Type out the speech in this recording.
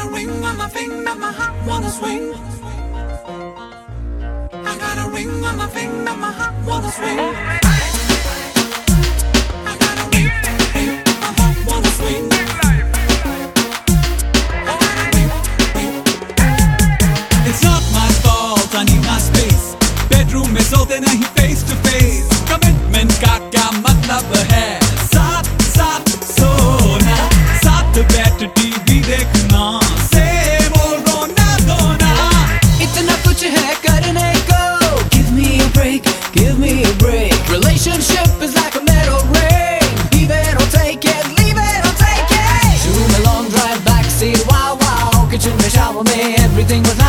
got a ring on my finger, my heart wanna swing. I got a ring on my finger, my heart wanna swing. I got a ring, my heart wanna swing. It's not my fault, I need my space. Bedroom में सोते नहीं face to face. Commitment का क्या मतलब है? साथ साथ सोना, साथ बैठ टीवी देखना, से बोलो ना धोना. इतना कुछ है करने को. Give me a break, give me a break. Relationship is like a metal ring. Leave it or take it, leave it or take it. Shoot a long drive backseat, wow wow. Kitchen में shower में everything was